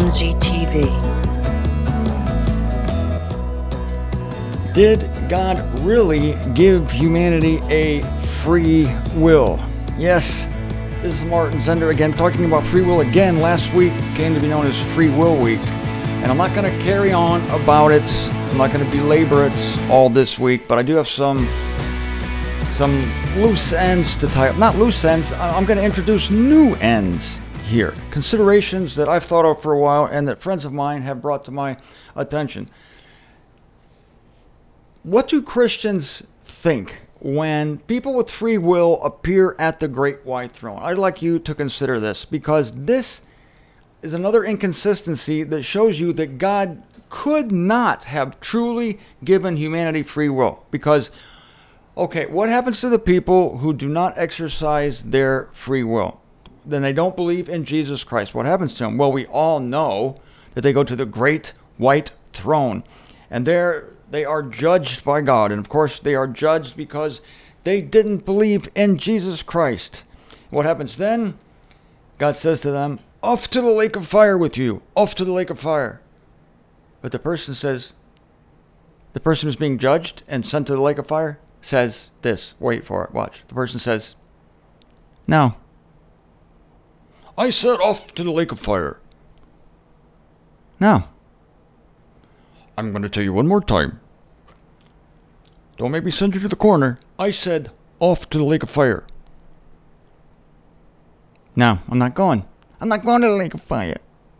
MZTV. Did God really give humanity a free will? Yes, this is Martin Zender again, talking about free will again. Last week came to be known as Free Will Week, and I'm not going to carry on about it. I'm not going to belabor it all this week, but I do have some loose ends to tie up. Not loose ends, I'm going to introduce new ends here. Considerations that I've thought of for a while and that friends of mine have brought to my attention. What do Christians think when people with free will appear at the great white throne? I'd like you to consider this, because this is another inconsistency that shows you that God could not have truly given humanity free will. Because, okay, what happens to the people who do not exercise their free will? Then they don't believe in Jesus Christ. What happens to them? Well, we all know that they go to the great white throne, and there they are judged by God. And of course, they are judged because they didn't believe in Jesus Christ. What happens then? God says to them, "Off to the lake of fire with you. Off to the lake of fire." But the person says, the person who's being judged and sent to the lake of fire says this. Wait for it. Watch. The person says, "No. I said off to the lake of fire." "No. I'm going to tell you one more time. Don't make me send you to the corner. I said off to the lake of fire." "No, I'm not going. I'm not going to the lake of fire."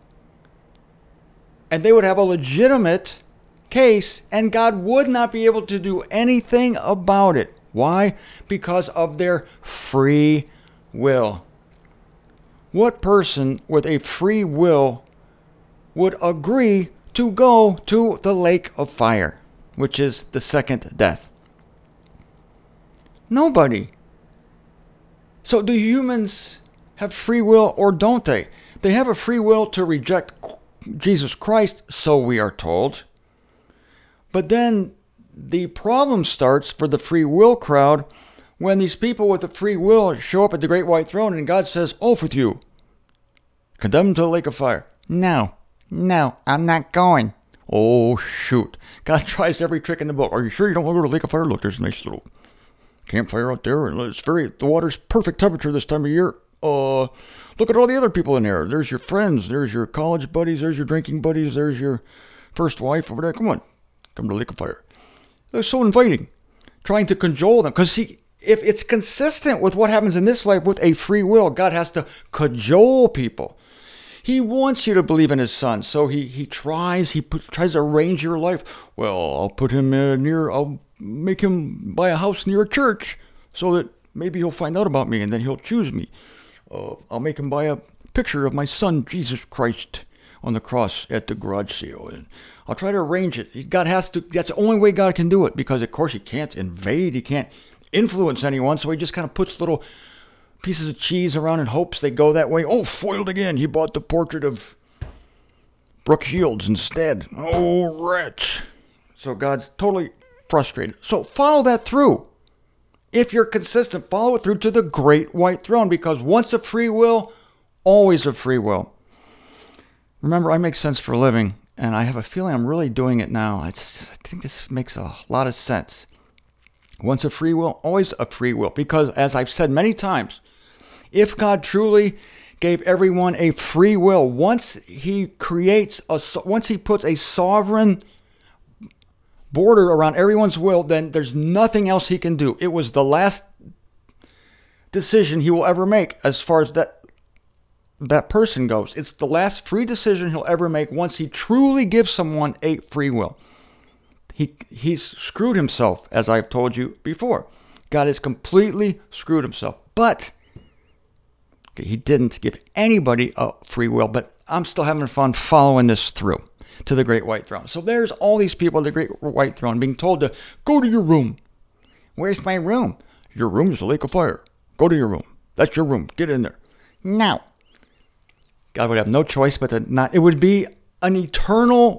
And they would have a legitimate case, and God would not be able to do anything about it. Why? Because of their free will. What person with a free will would agree to go to the lake of fire, which is the second death? Nobody. So do humans have free will or don't they? They have a free will to reject Jesus Christ, so we are told. But then the problem starts for the free will crowd when these people with the free will show up at the great white throne and God says, "Off with you. Condemned to the lake of fire." "No, I'm not going." Oh, shoot. God tries every trick in the book. "Are you sure you don't want to go to the lake of fire? Look, there's a nice little campfire out there, and the water's perfect temperature this time of year. Look at all the other people in there. There's your friends, there's your college buddies, there's your drinking buddies, there's your first wife over there. Come on, come to the lake of fire." They're so inviting, trying to cajole them. Because see, if it's consistent with what happens in this life with a free will, God has to cajole people. He wants you to believe in his son, so he tries to arrange your life. "Well, I'll put him I'll make him buy a house near a church so that maybe he'll find out about me and then he'll choose me. I'll make him buy a picture of my son, Jesus Christ, on the cross at the garage sale. And I'll try to arrange it." God has to, that's the only way God can do it, because of course he can't invade, he can't influence anyone, so he just kind of puts little pieces of cheese around in hopes they go that way. Oh, foiled again. He bought the portrait of Brooke Shields instead. Oh, wretch. So God's totally frustrated. So follow that through. If you're consistent, follow it through to the great white throne, because once a free will, always a free will. Remember, I make sense for a living, and I have a feeling I'm really doing it now. I think this makes a lot of sense. Once a free will, always a free will. Because, as I've said many times, if God truly gave everyone a free will, once he puts a sovereign border around everyone's will, then there's nothing else he can do. It was the last decision he will ever make as far as that person goes. It's the last free decision he'll ever make once he truly gives someone a free will. He's screwed himself, as I've told you before. God has completely screwed himself. But he didn't give anybody a free will, but I'm still having fun following this through to the great white throne. So there's all these people at the great white throne being told to go to your room. "Where's my room?" "Your room is the lake of fire. Go to your room. That's your room. Get in there." "No." God would have no choice but to not. It would be an eternal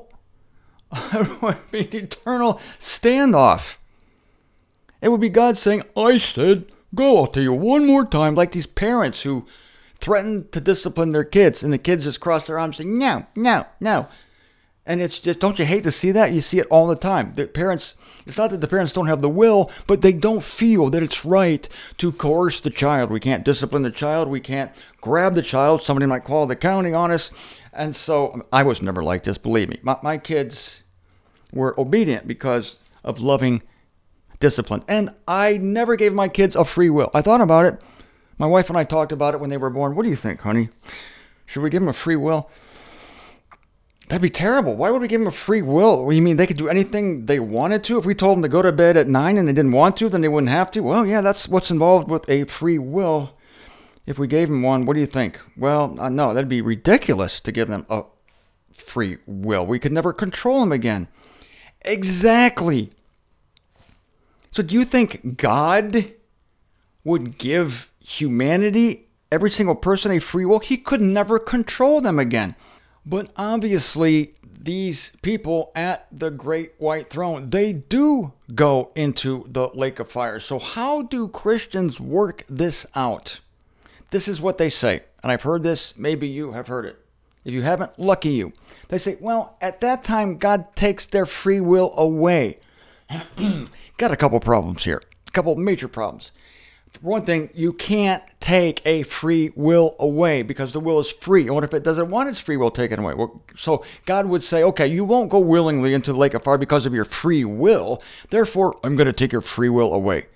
standoff. It would be God saying, "I said go. I'll tell you one more time." Like these parents who threaten to discipline their kids, and the kids just cross their arms saying, no, no, no. And it's just, don't you hate to see that? You see it all the time. The parents, it's not that the parents don't have the will, but they don't feel that it's right to coerce the child. We can't discipline the child. We can't grab the child. Somebody might call the county on us. And so I was never like this, believe me. My kids were obedient because of loving discipline. And I never gave my kids a free will. I thought about it. My wife and I talked about it when they were born. What do you think, honey? Should we give them a free will? That'd be terrible. Why would we give them a free will? What, you mean they could do anything they wanted to? If we told them to go to bed at 9 and they didn't want to, then they wouldn't have to? Well, yeah, that's what's involved with a free will. If we gave them one, what do you think? Well, no, that'd be ridiculous to give them a free will. We could never control them again. Exactly. So do you think God would give humanity, every single person, a free will? He could never control them again. But obviously, these people at the great white throne, they do go into the lake of fire. So how do Christians work this out? This is what they say. And I've heard this. Maybe you have heard it. If you haven't, lucky you. They say, well, at that time, God takes their free will away. Got a couple problems here. A couple major problems. For one thing, you can't take a free will away because the will is free. And what if it doesn't want its free will taken away? Well, so God would say, okay, you won't go willingly into the lake of fire because of your free will. Therefore, I'm going to take your free will away.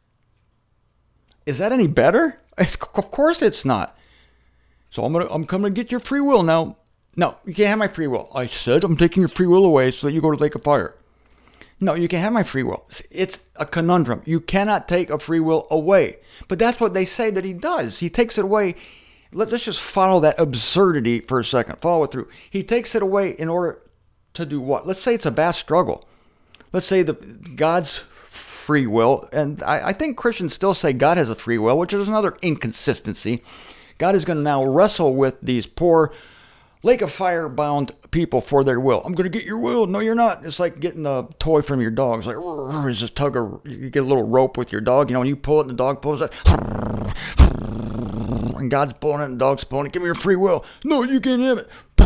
Is that any better? Of course it's not. So I'm coming to get your free will now. No, you can't have my free will. I said I'm taking your free will away so that you go to the lake of fire. No, you can't have my free will. It's a conundrum. You cannot take a free will away. But that's what they say that he does. He takes it away. Let's just follow that absurdity for a second. Follow it through. He takes it away in order to do what? Let's say it's a vast struggle. Let's say God's free will, and I think Christians still say God has a free will, which is another inconsistency. God is going to now wrestle with these poor lake of fire bound people for their will. I'm going to get your will. No, you're not. It's like getting a toy from your dog. It's like, it's just you get a little rope with your dog, and you pull it and the dog pulls it. And God's pulling it and the dog's pulling it. Give me your free will. No, you can't have it.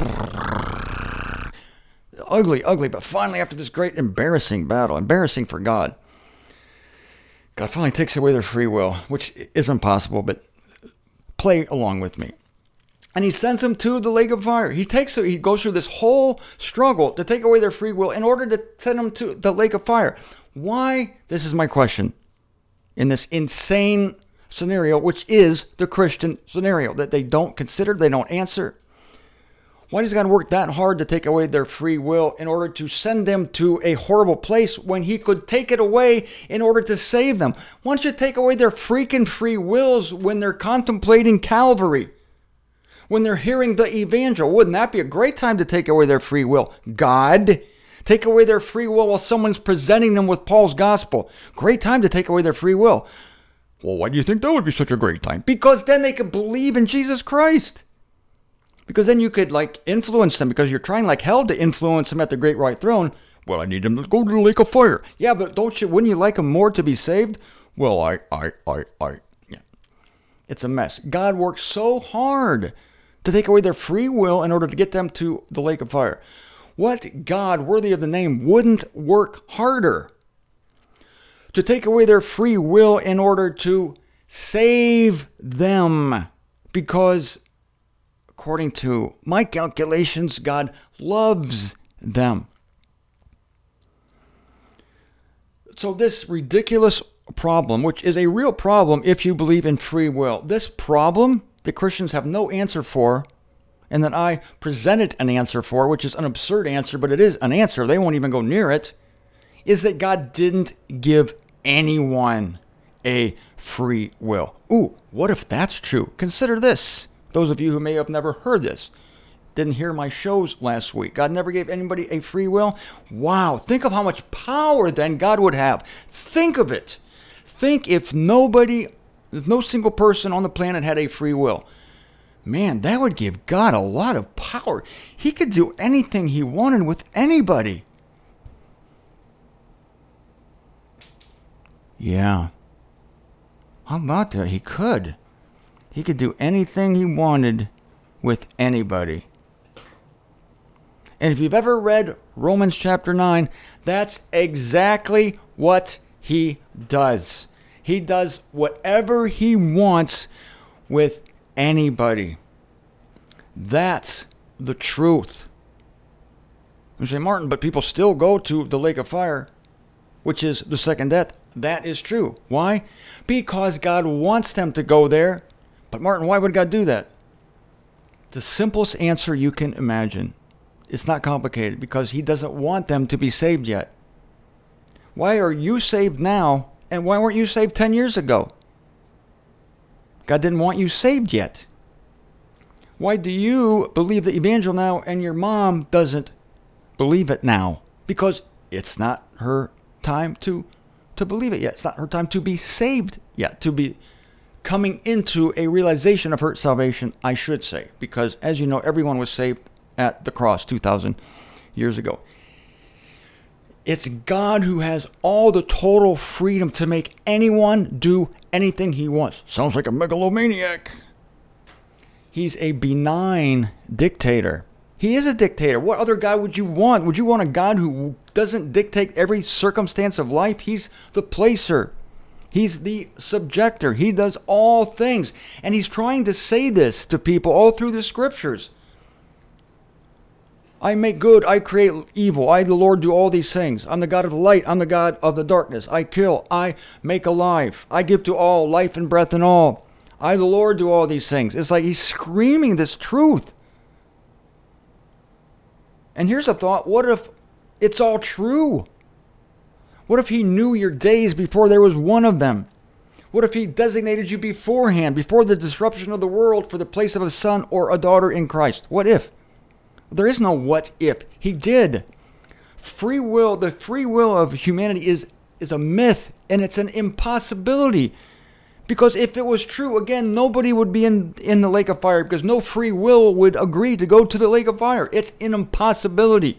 Ugly, ugly. But finally, after this great embarrassing battle, embarrassing for God, God finally takes away their free will, which is impossible, but play along with me. And he sends them to the lake of fire. He goes through this whole struggle to take away their free will in order to send them to the lake of fire. Why? This is my question. In this insane scenario, which is the Christian scenario, that they don't consider, they don't answer. Why does God work that hard to take away their free will in order to send them to a horrible place when he could take it away in order to save them? Why don't you take away their freaking free wills when they're contemplating Calvary? When they're hearing the evangel? Wouldn't that be a great time to take away their free will? God, take away their free will while someone's presenting them with Paul's gospel. Great time to take away their free will. Well, why do you think that would be such a great time? Because then they could believe in Jesus Christ. Because then you could influence them, because you're trying like hell to influence them at the great white throne. Well, I need them to go to the lake of fire. Yeah, but wouldn't you like them more to be saved? Well, yeah. It's a mess. God works so hard to take away their free will in order to get them to the lake of fire. What God worthy of the name wouldn't work harder to take away their free will in order to save them? Because according to my calculations, God loves them. So this ridiculous problem, which is a real problem if you believe in free will, this problem that Christians have no answer for, and that I presented an answer for, which is an absurd answer, but it is an answer, they won't even go near it, is that God didn't give anyone a free will. Ooh, what if that's true? Consider this. Those of you who may have never heard this, didn't hear my shows last week. God never gave anybody a free will. Wow, think of how much power then God would have. Think of it. Think if no single person on the planet had a free will. Man, that would give God a lot of power. He could do anything he wanted with anybody. Yeah. How about that? He could. He could do anything he wanted with anybody. And if you've ever read Romans chapter 9, that's exactly what he does. He does whatever he wants with anybody. That's the truth. You say, Martin, but people still go to the lake of fire, which is the second death. That is true. Why? Because God wants them to go there. But Martin, why would God do that? The simplest answer you can imagine. It's not complicated, because he doesn't want them to be saved yet. Why are you saved now, and why weren't you saved 10 years ago? God didn't want you saved yet. Why do you believe the evangel now and your mom doesn't believe it now? Because it's not her time to believe it yet. It's not her time to be saved yet, to be coming into a realization of her salvation, I should say. Because as you know, everyone was saved at the cross 2,000 years ago. It's God who has all the total freedom to make anyone do anything he wants. Sounds like a megalomaniac. He's a benign dictator. He is a dictator. What other God would you want? Would you want a God who doesn't dictate every circumstance of life? He's the placer. He's the subjector. He does all things. And he's trying to say this to people all through the scriptures. I make good, I create evil. I, the Lord, do all these things. I'm the God of the light. I'm the God of the darkness. I kill, I make alive. I give to all life and breath and all. I, the Lord, do all these things. It's like he's screaming this truth. And here's a thought. What if it's all true? What if he knew your days before there was one of them? What if he designated you beforehand, before the disruption of the world, for the place of a son or a daughter in Christ? What if? There is no what if. He did. Free will, the free will of humanity is a myth, and it's an impossibility. Because if it was true, again, nobody would be in the lake of fire, because no free will would agree to go to the lake of fire. It's an impossibility.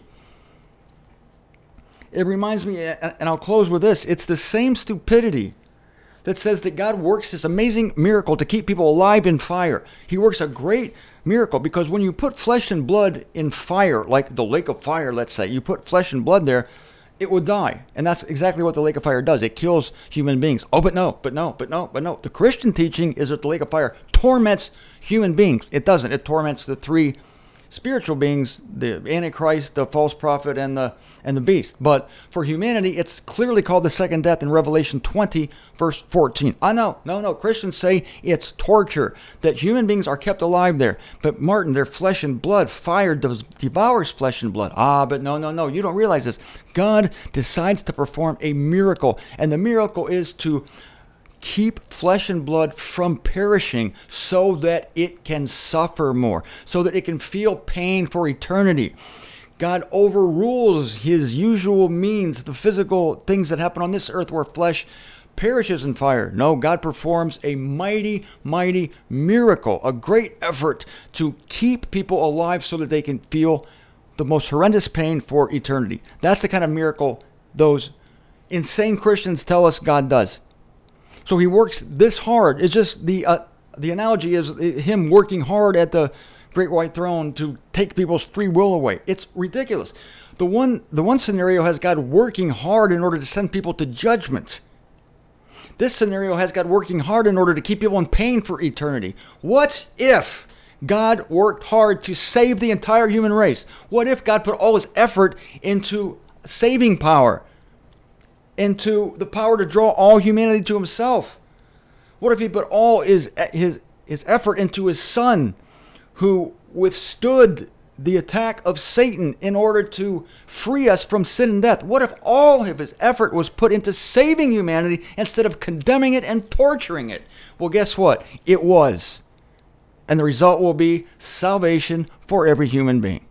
It reminds me, and I'll close with this, it's the same stupidity that says that God works this amazing miracle to keep people alive in fire. He works a great miracle, because when you put flesh and blood in fire, like the lake of fire, let's say, you put flesh and blood there, it would die. And that's exactly what the lake of fire does. It kills human beings. Oh, but no. The Christian teaching is that the lake of fire torments human beings. It doesn't. It torments the three spiritual beings, the Antichrist, the false prophet, and the beast. But for humanity, it's clearly called the second death in Revelation 20, verse 14. No. Christians say it's torture, that human beings are kept alive there. But Martin, their flesh and blood, fire devours flesh and blood. But no. You don't realize this. God decides to perform a miracle, and the miracle is to keep flesh and blood from perishing so that it can suffer more, so that it can feel pain for eternity. God overrules his usual means, the physical things that happen on this earth where flesh perishes in fire. No, God performs a mighty, mighty miracle, a great effort to keep people alive so that they can feel the most horrendous pain for eternity. That's the kind of miracle those insane Christians tell us God does. So he works this hard. It's just the analogy is him working hard at the great white throne to take people's free will away. It's ridiculous. The one scenario has God working hard in order to send people to judgment. This scenario has God working hard in order to keep people in pain for eternity. What if God worked hard to save the entire human race? What if God put all his effort into saving power, into the power to draw all humanity to himself? What if he put all his effort into his son, who withstood the attack of Satan in order to free us from sin and death? What if all of his effort was put into saving humanity instead of condemning it and torturing it? Well, guess what? It was. And the result will be salvation for every human being.